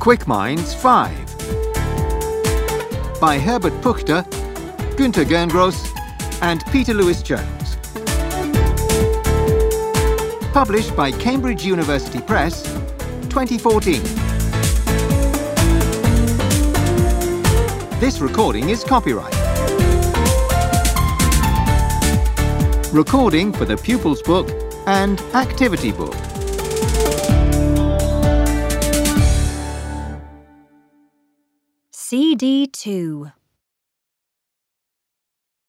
Quick Minds 5 by Herbert Puchter, Günter Gerngross and Peter Lewis-Jones. Published by Cambridge University Press, 2014. This recording is copyright. Recording for the Pupils Book and Activity Book. CD2